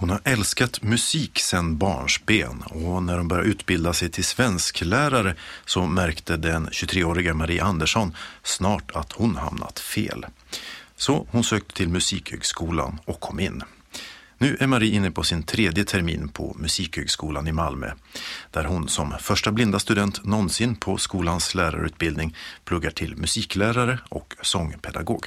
Hon har älskat musik sedan barnsben och när hon började utbilda sig till svensklärare så märkte den 23-åriga Marie Andersson snart att hon hamnat fel. Så hon sökte till Musikhögskolan och kom in. Nu är Marie inne på sin 3:e termin på Musikhögskolan i Malmö, där hon som första blinda student någonsin på skolans lärarutbildning pluggar till musiklärare och sångpedagog.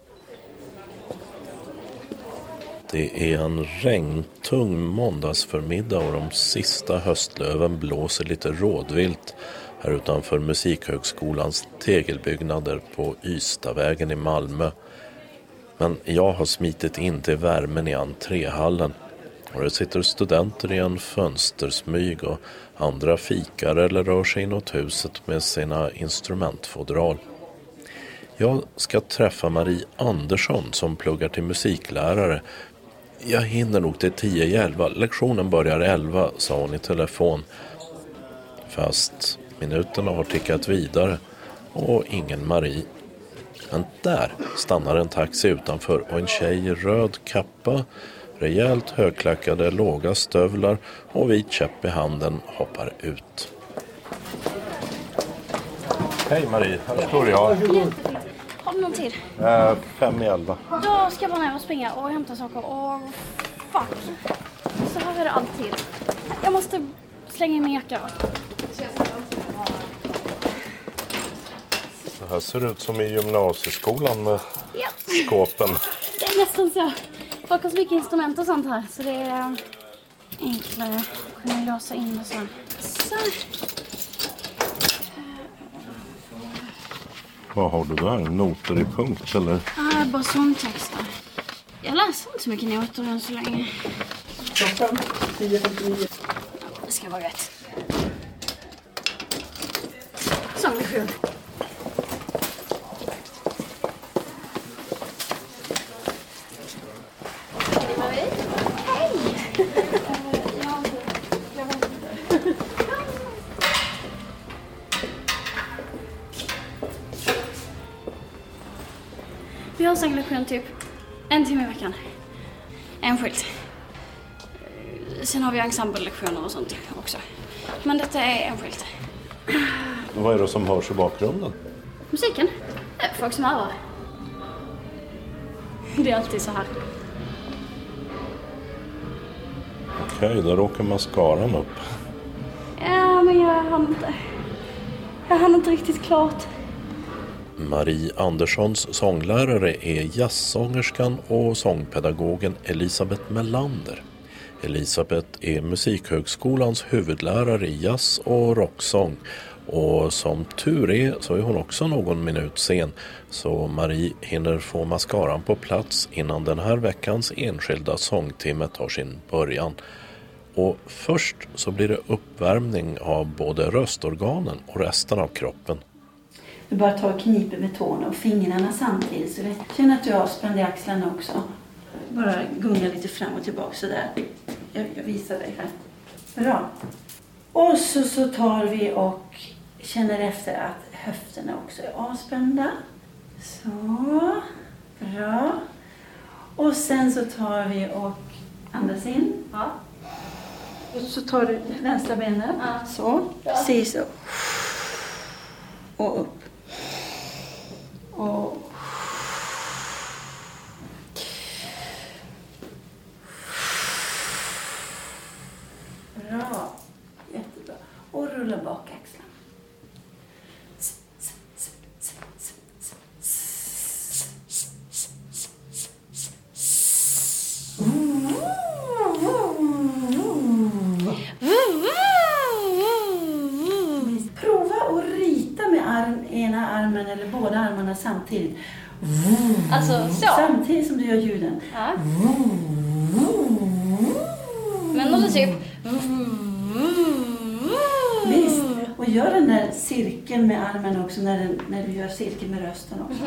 Det är en regntung måndagsförmiddag och de sista höstlöven blåser lite rådvilt här utanför Musikhögskolans tegelbyggnader på Ystadvägen i Malmö. Men jag har smitit in till värmen i entréhallen och det sitter studenter i en fönstersmyg och andra fikar eller rör sig inåt huset med sina instrumentfodral. Jag ska träffa Marie Andersson som pluggar till musiklärare. Jag hinner nog till 10:11. Lektionen börjar 11, sa hon i telefon. Fast minuterna har tickat vidare och ingen Marie. Men där stannar en taxi utanför och en tjej i röd kappa, rejält högklackade låga stövlar och vit käpp i handen hoppar ut. Hej Marie, här står jag. Har du någon tid? 5:11. Då ska jag bara ner och springa och hämta saker och fuck. Så här är det alltid. Jag måste slänga in min jacka. Det här ser ut som i gymnasieskolan med skåpen. Det är nästan så. Folk har så mycket instrument och sånt här. Så det är enklare att kunna låsa in och så. Så. Vad har du där? Noter i punkt eller? Ja, bara sångtexter. Jag läser inte så mycket noter än så länge. Klockan 10:59. Det ska vara rätt. Sånglektion. Vi har sånglektion typ 1 timme i veckan. Enskilt. Sen har vi ensemble-lektioner och sånt också. Men detta är enskilt. Vad är det som hörs i bakgrunden? Musiken? Det är folk som övar. Det är alltid så här. Okej, där åker mascaran upp. Ja, men jag hann inte riktigt klart. Marie Anderssons sånglärare är jazzsångerskan och sångpedagogen Elisabeth Melander. Elisabeth är Musikhögskolans huvudlärare i jazz- och rocksång. Och som tur är så är hon också någon minut sen. Så Marie hinner få mascaran på plats innan den här veckans enskilda sångtimme tar sin början. Och först så blir det uppvärmning av både röstorganen och resten av kroppen. Du bara tar och kniper med tårna och fingrarna samtidigt. Så känner att du avspänd i axlarna också. Bara gunga lite fram och tillbaka sådär. Jag visar dig här. Bra. Och så tar vi och känner efter att höfterna också är avspända. Så. Bra. Och sen så tar vi och andas in. Ja. Och så tar du vänstra benet. Ja. Så. Ja. Precis så. Och upp. Och bra. Jättebra. Och rulla bak axlarna. Prova att rita med ena armen eller båda armarna samtidigt. Alltså så. Samtidigt som du gör ljuden. Ja. Men något typ. Visst. Och gör den där cirkeln med armen också när du gör cirkeln med rösten också.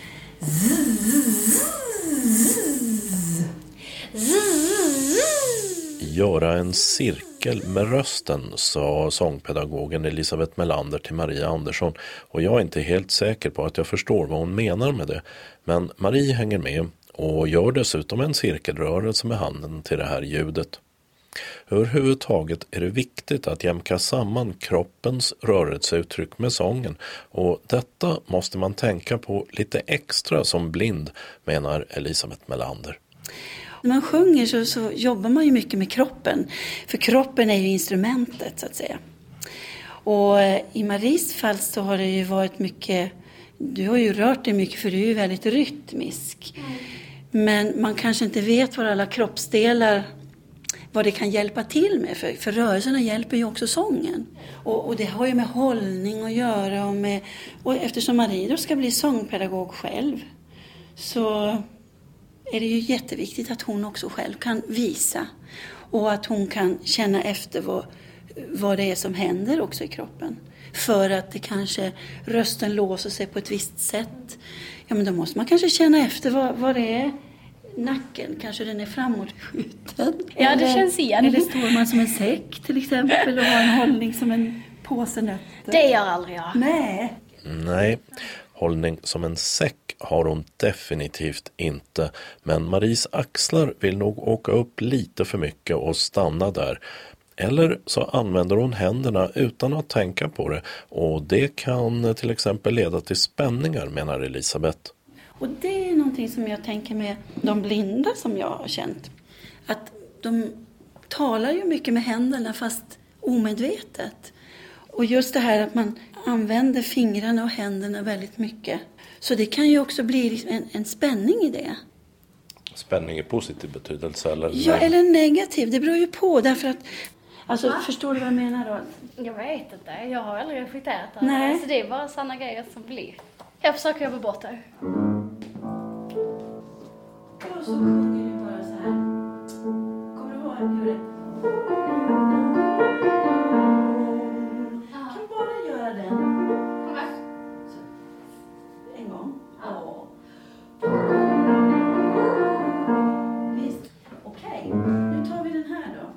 Göra en cirkel med rösten, sa sångpedagogen Elisabeth Melander till Marie Andersson. Och jag är inte helt säker på att jag förstår vad hon menar med det. Men Marie hänger med och gör dessutom en cirkelrörelse med handen till det här ljudet. Överhuvudtaget är det viktigt att jämka samman kroppens rörelseuttryck med sången, och detta måste man tänka på lite extra som blind, menar Elisabeth Melander. När man sjunger så jobbar man ju mycket med kroppen, för kroppen är ju instrumentet så att säga. Och i Maries fall så har det ju varit mycket, du har ju rört dig mycket för du är ju väldigt rytmisk. Men man kanske inte vet vad alla kroppsdelar, vad det kan hjälpa till med. För rörelserna hjälper ju också sången. Och det har ju med hållning att göra. Och eftersom Marie då ska bli sångpedagog själv så är det ju jätteviktigt att hon också själv kan visa. Och att hon kan känna efter vad det är som händer också i kroppen. För att det kanske rösten låser sig på ett visst sätt. Ja, men då måste man kanske känna efter vad det är. Nacken, kanske den är framåtskjuten. Ja, det känns igen. Eller står man som en säck till exempel och har en hållning som en påse nötter. Det gör aldrig jag. Nej, hållning som en säck har hon definitivt inte. Men Maries axlar vill nog åka upp lite för mycket och stanna där. Eller så använder hon händerna utan att tänka på det. Och det kan till exempel leda till spänningar, menar Elisabeth. Och det är någonting som jag tänker med de blinda som jag har känt. Att de talar ju mycket med händerna fast omedvetet. Och just det här att man använder fingrarna och händerna väldigt mycket. Så det kan ju också bli en spänning i det. Spänning i positiv betydelse eller? Ja, eller negativ. Det beror ju på därför att... Alltså, förstår du vad jag menar då? Jag vet inte. Jag har aldrig reflekterat det. Nej. Alltså, det är bara sådana grejer som blir. Jag försöker jobba bort det. Och så sjunger du bara så här. Kommer du ihåg hur det... Kan bara göra den. Så. En gång. Ja. Visst. Okej. Nu tar vi den här då.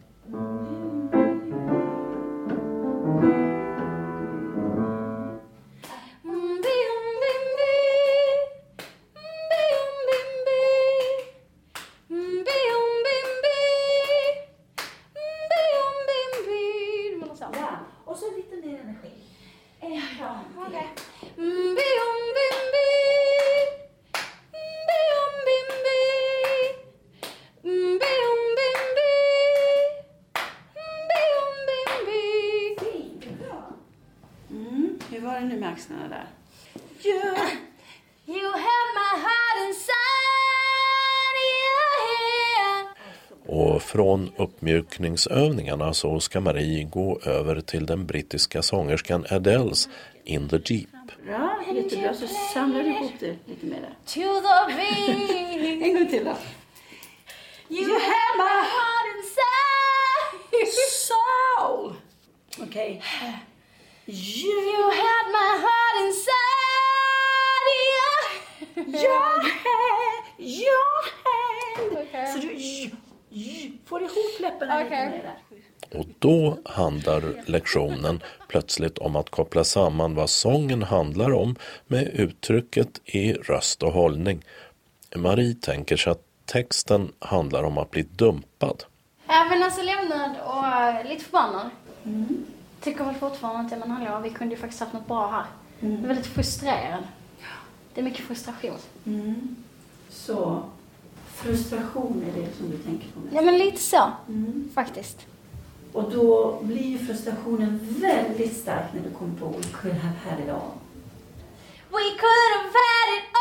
Och så lite mer energi. En gång till. Hur var det nu med axlarna där? Yeah. You have my heart inside your hand. Och från uppmjukningsövningarna så ska Marie gå över till den brittiska sångerskan Adele's In the Jeep. Bra, jättebra. Så samlar du ihop det lite mer där. To the beat. En gång till då. You have my heart inside. Soul. Okej. You had my heart inside your hand. Okay. Så du får ihop läpparna lite Okej. mer där. Och då handlar lektionen plötsligt om att koppla samman vad sången handlar om med uttrycket i röst och hållning. Marie tänker sig att texten handlar om att bli dumpad. Ja, men alltså lämnad och lite förbannad. Tycker väl fortfarande inte, men hallå, vi kunde ju faktiskt haft något bra här. Jag är väldigt frustrerad. Det är mycket frustration. Så frustration är det som du tänker på mest. Ja, men lite så. Faktiskt. Och då blir ju frustrationen väldigt stark när du kommer på We could have had it all. We could have had it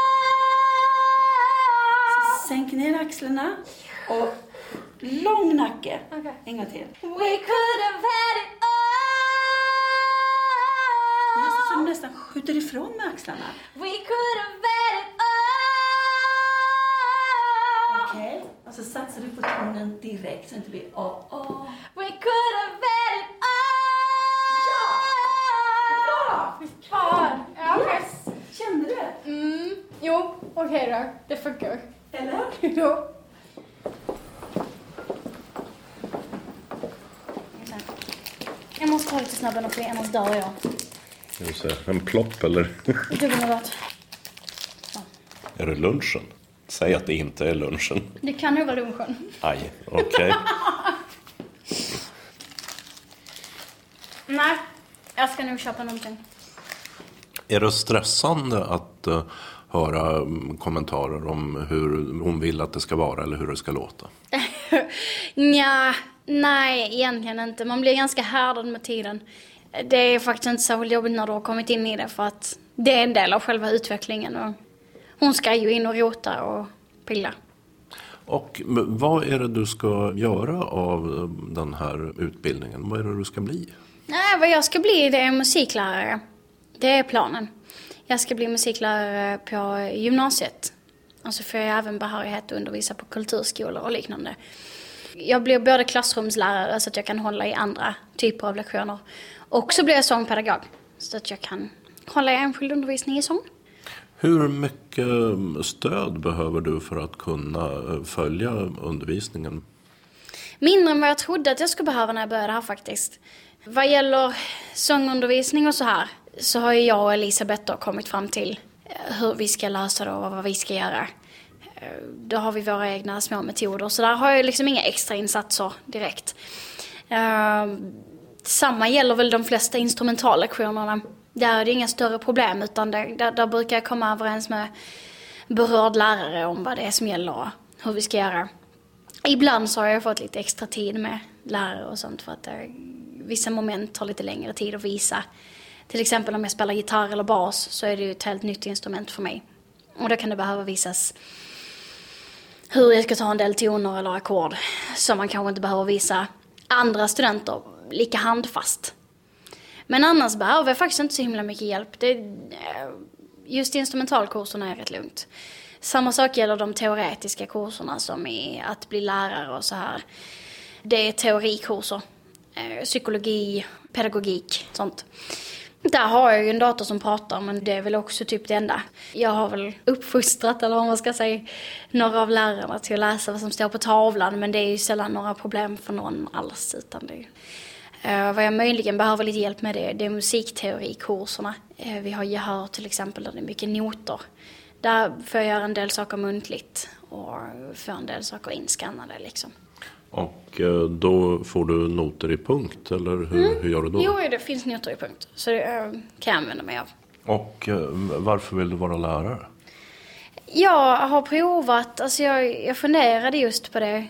all. Sänk ner axlarna och lång nacke. Okej. En gång till. We could have had it all. Just som nästan skjuter ifrån med axlarna. We could have had it all. Okej. Och så satsar du på tonen direkt så det inte blir oh. We could have had it all. Bra! Fan. Ja, okej. Kände du? Jo, okej då. Det funkar. Eller? Jo. Jag måste ta lite snabb energi, annars dör jag. En plopp eller? Dubbelnödat. Är det lunchen? Säg att det inte är lunchen. Det kan nog vara lunchen. Aj, okej. Nej, jag ska nog köpa någonting. Är det stressande att höra kommentarer om hur hon vill att det ska vara eller hur det ska låta? Nej, egentligen inte. Man blir ganska härdad med tiden. Det är faktiskt inte så jobbigt när du har kommit in i det, för att det är en del av själva utvecklingen. Och hon ska ju in och rota och pilla. Och vad är det du ska göra av den här utbildningen? Vad är det du ska bli? Nej, vad jag ska bli, det är musiklärare. Det är planen. Jag ska bli musiklärare på gymnasiet. Och så får jag även behörighet att undervisa på kulturskolor och liknande. Jag blir både klassrumslärare så att jag kan hålla i andra typer av lektioner. Och så blir jag sångpedagog så att jag kan hålla i enskild undervisning i sång. Hur mycket stöd behöver du för att kunna följa undervisningen? Mindre än vad jag trodde att jag skulle behöva när jag började här faktiskt. Vad gäller sångundervisning och så här, så har jag och Elisabeth då kommit fram till hur vi ska lösa det och vad vi ska göra. Då har vi våra egna små metoder, så där har jag liksom inga extra insatser direkt. Samma gäller väl de flesta instrumentallektionerna. Där är det inga större problem, utan där brukar jag komma överens med berörd lärare om vad det är som gäller och hur vi ska göra. Ibland så har jag fått lite extra tid med lärare och sånt för att vissa moment tar lite längre tid att visa. Till exempel om jag spelar gitarr eller bas så är det ju ett helt nytt instrument för mig. Och då kan det behöva visas hur jag ska ta en del toner eller ackord som man kanske inte behöver visa andra studenter lika handfast. Men annars behöver jag faktiskt inte så himla mycket hjälp. Just instrumentalkurserna är rätt lugnt. Samma sak gäller de teoretiska kurserna som är att bli lärare och så här. Det är teorikurser, psykologi, pedagogik, sånt. Där har jag ju en dator som pratar, men det är väl också typ det enda. Jag har väl uppfostrat, eller vad man ska säga, några av lärarna till att läsa vad som står på tavlan, men det är ju sällan några problem för någon alls, utan det är vad jag möjligen behöver lite hjälp med det är musikteorikurserna. Vi har gehör till exempel där det är mycket noter. Där får jag göra en del saker muntligt och få en del saker inskannade liksom. Och då får du noter i punkt, eller hur gör du då? Jo, det finns noter i punkt, så det kan jag använda mig av. Och varför vill du vara lärare? Jag har provat, alltså jag funderade just på det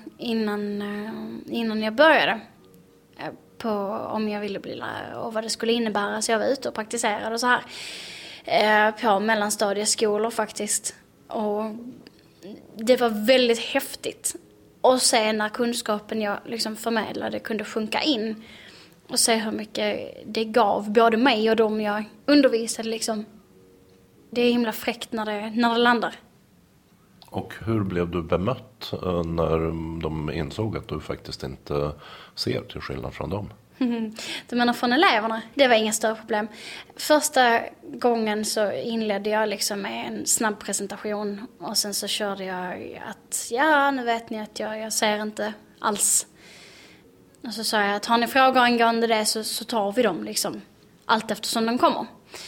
innan jag började. På om jag ville bli lärare och vad det skulle innebära. Så jag var ute och praktiserade och så här. På mellanstadieskolor faktiskt. Och det var väldigt häftigt. Och se när kunskapen jag liksom förmedlade kunde sjunka in. Och se hur mycket det gav både mig och dem jag undervisade liksom. Det är himla fräckt när det landar. Och hur blev du bemött när de insåg att du faktiskt inte ser till skillnad från dem? Du menar från eleverna? Det var inga större problem. Första gången så inledde jag liksom med en snabb presentation. Och sen så körde jag att nu vet ni att jag ser inte alls. Och så sa jag att har ni frågor angående det så tar vi dem liksom. Allt eftersom de kommer.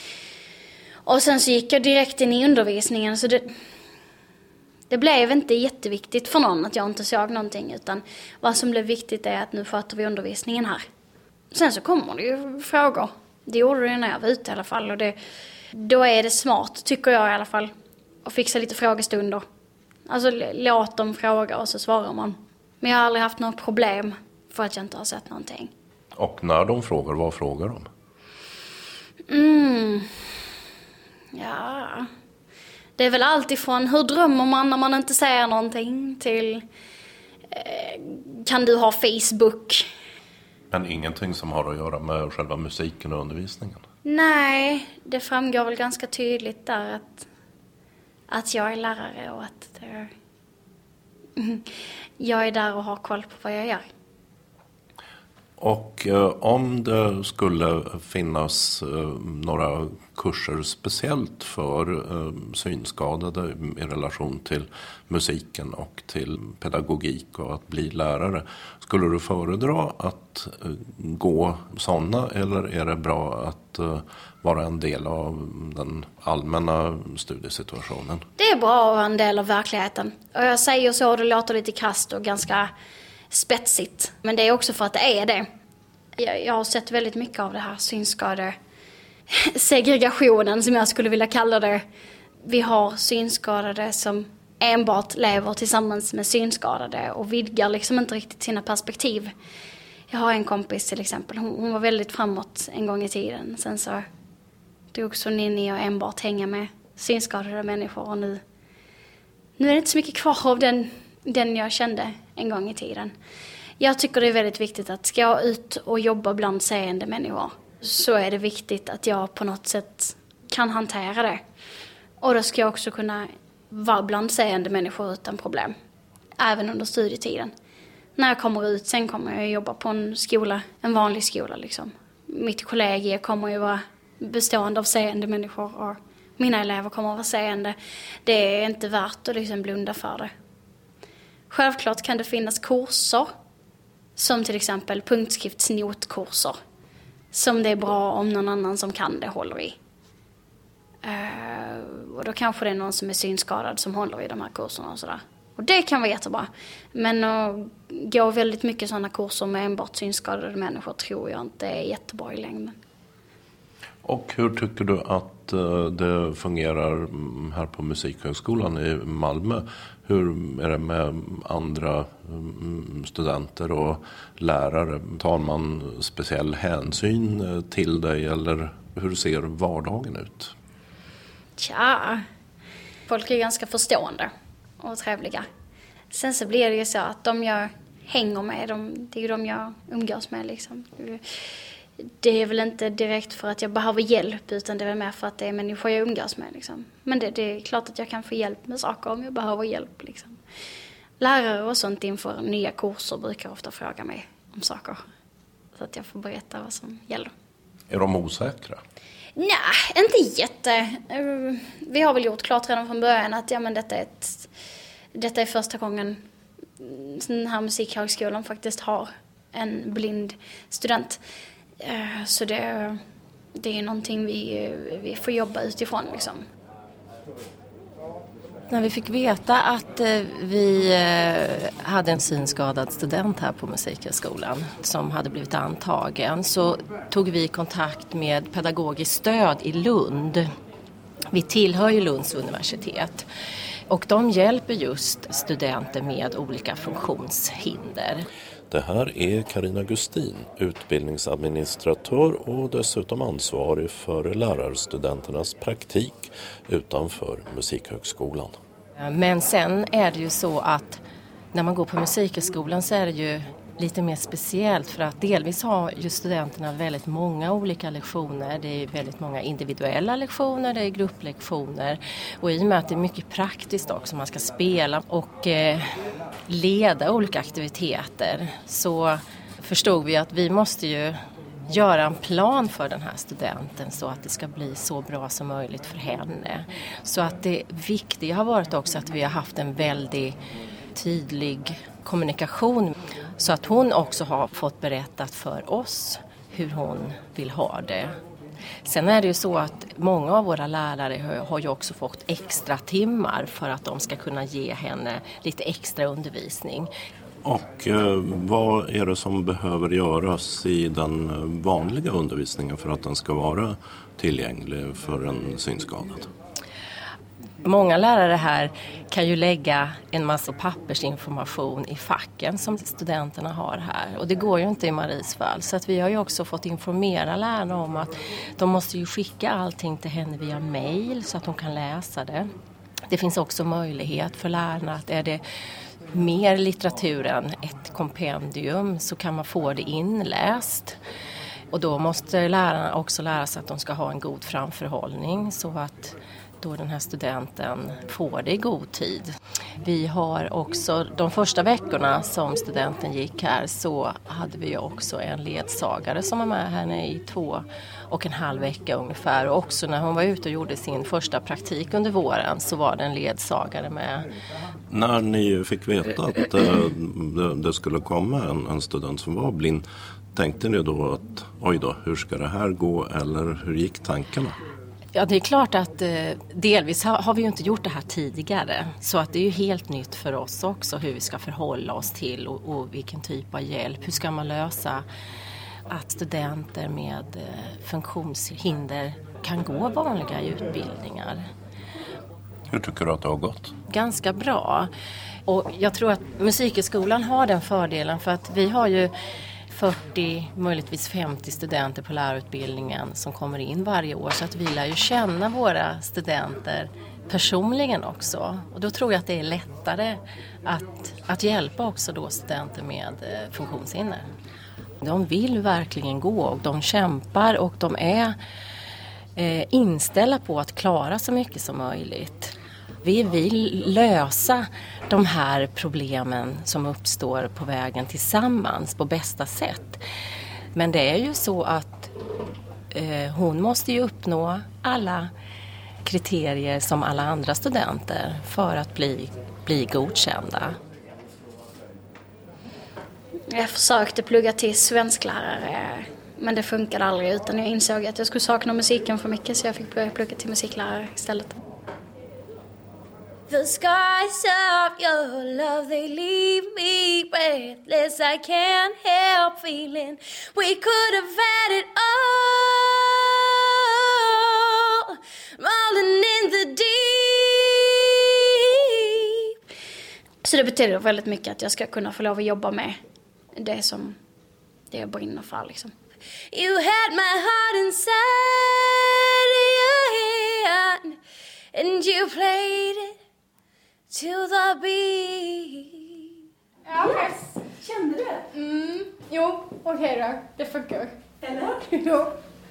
Och sen så gick jag direkt in i undervisningen, så det blev inte jätteviktigt för någon att jag inte såg någonting, utan vad som blev viktigt är att nu sköter vi undervisningen här. Sen så kommer det ju frågor. Det gjorde det när jag var ute i alla fall, och då är det smart, tycker jag i alla fall, att fixa lite frågestunder. Alltså låt dem fråga och så svarar man. Men jag har aldrig haft något problem för att jag inte har sett någonting. Och när de frågar, vad frågar de? Ja, det är väl allt ifrån hur drömmer man när man inte säger någonting till kan du ha Facebook? Men ingenting som har att göra med själva musiken och undervisningen? Nej, det framgår väl ganska tydligt där att jag är lärare och att jag är där och har koll på vad jag gör. Och om det skulle finnas några kurser speciellt för synskadade i relation till musiken och till pedagogik och att bli lärare, skulle du föredra att gå sådana, eller är det bra att vara en del av den allmänna studiesituationen? Det är bra att vara en del av verkligheten. Och jag säger så, det låter lite krasst och ganska spetsigt. Men det är också för att det är det. Jag har sett väldigt mycket av det här synskadesegregationen, som jag skulle vilja kalla det. Vi har synskadade som enbart lever tillsammans med synskadade och vidgar liksom inte riktigt sina perspektiv. Jag har en kompis till exempel, hon var väldigt framåt en gång i tiden. Sen så drogs hon in i att enbart hänga med synskadade människor, och nu är det inte så mycket kvar av den jag kände en gång i tiden. Jag tycker det är väldigt viktigt att ska jag ut och jobba bland seende människor, så är det viktigt att jag på något sätt kan hantera det. Och då ska jag också kunna vara bland seende människor utan problem. Även under studietiden. När jag kommer ut, sen kommer jag jobba på en skola, en vanlig skola liksom. Mitt kollegie kommer ju vara bestående av seende människor och mina elever kommer att vara seende. Det är inte värt att liksom blunda för det. Självklart kan det finnas kurser, som till exempel punktskriftsnotkurser, som det är bra om någon annan som kan det håller i. Och då kanske det är någon som är synskadad som håller i de här kurserna och sådär. Och det kan vara jättebra. Men att gå väldigt mycket sådana kurser med enbart synskadade människor tror jag inte är jättebra i längden. Och hur tycker du att det fungerar här på Musikhögskolan i Malmö? Hur är det med andra studenter och lärare? Tar man speciell hänsyn till dig, eller hur ser vardagen ut? Tja, folk är ganska förstående och trevliga. Sen så blir det ju så att de jag hänger med, det är ju de jag umgås med liksom. Det är väl inte direkt för att jag behöver hjälp, utan det är väl mer för att det är människor jag umgås med liksom. Men det är klart att jag kan få hjälp med saker om jag behöver hjälp liksom. Lärare och sånt inför nya kurser brukar ofta fråga mig om saker, så att jag får berätta vad som gäller. Är de osäkra? Nej, inte jätte. Vi har väl gjort klart redan från början att ja, men detta är första gången den här musikhögskolan faktiskt har en blind student. Så det är någonting vi får jobba utifrån liksom. När vi fick veta att vi hade en synskadad student här på Musikhögskolan som hade blivit antagen, så tog vi kontakt med pedagogiskt stöd i Lund. Vi tillhör ju Lunds universitet och de hjälper just studenter med olika funktionshinder. Det här är Carina Gustin, utbildningsadministratör och dessutom ansvarig för lärarstudenternas praktik utanför Musikhögskolan. Men sen är det ju så att när man går på Musikhögskolan så är det ju lite mer speciellt, för att delvis har ju studenterna väldigt många olika lektioner. Det är väldigt många individuella lektioner, det är grupplektioner, och i och med att det är mycket praktiskt också, man ska spela och leda olika aktiviteter, så förstod vi att vi måste ju göra en plan för den här studenten så att det ska bli så bra som möjligt för henne. Så att det viktiga har varit också att vi har haft en väldigt tydlig kommunikation, så att hon också har fått berättat för oss hur hon vill ha det. Sen är det ju så att många av våra lärare har ju också fått extra timmar för att de ska kunna ge henne lite extra undervisning. Och vad är det som behöver göras i den vanliga undervisningen för att den ska vara tillgänglig för en synskadad? Många lärare här kan ju lägga en massa pappersinformation i facken som studenterna har här. Och det går ju inte i Maries fall. Så att vi har ju också fått informera lärarna om att de måste ju skicka allting till henne via mail så att hon kan läsa det. Det finns också möjlighet för lärarna att är det mer litteratur än ett kompendium så kan man få det inläst. Och då måste lärarna också lära sig att de ska ha en god framförhållning så att då den här studenten får det i god tid. Vi har också, de första veckorna som studenten gick här så hade vi också en ledsagare som var med henne i 2,5 veckor ungefär. Och också när hon var ute och gjorde sin första praktik under våren så var det en ledsagare med. När ni fick veta att det skulle komma en student som var blind, tänkte ni då att oj då, hur ska det här gå, eller hur gick tankarna? Ja, det är klart att delvis har vi ju inte gjort det här tidigare. Så att det är ju helt nytt för oss också hur vi ska förhålla oss till och vilken typ av hjälp. Hur ska man lösa att studenter med funktionshinder kan gå vanliga utbildningar? Hur tycker du att det har gått? Ganska bra. Och jag tror att Musikhögskolan har den fördelen för att vi har ju 40, möjligtvis 50 studenter på lärarutbildningen som kommer in varje år. Så att vi lär ju känna våra studenter personligen också. Och då tror jag att det är lättare att hjälpa också då studenter med funktionshinder. De vill verkligen gå och de kämpar och de är inställda på att klara så mycket som möjligt. Vi vill lösa de här problemen som uppstår på vägen tillsammans på bästa sätt. Men det är ju så att hon måste ju uppnå alla kriterier som alla andra studenter för att bli godkända. Jag försökte plugga till svensklärare men det funkade aldrig utan jag insåg att jag skulle sakna musiken för mycket så jag fick börja plugga till musiklärare istället. The skies of your love, they leave me breathless. I can't help feeling we could have had it all, rolling in the deep. Så det betyder väldigt mycket att jag ska kunna få lov att jobba med det som det jag brinner för liksom. You had my heart inside your hand and you played it till the beat. Ja, kände du? Jo, okej då. Det funkar. Eller? Jo.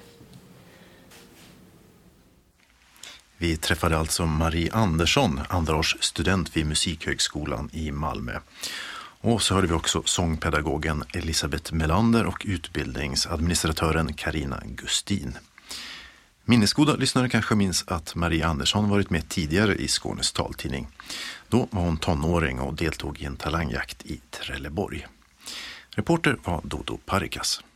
Vi träffade alltså Marie Andersson, andraårsstudent vid Musikhögskolan i Malmö. Och så hörde vi också sångpedagogen Elisabeth Melander och utbildningsadministratören Carina Gustin. Minnesgoda lyssnare kanske minns att Marie Andersson varit med tidigare i Skånes taltidning. Då var hon tonåring och deltog i en talangjakt i Trelleborg. Reporter var Dodo Parikas.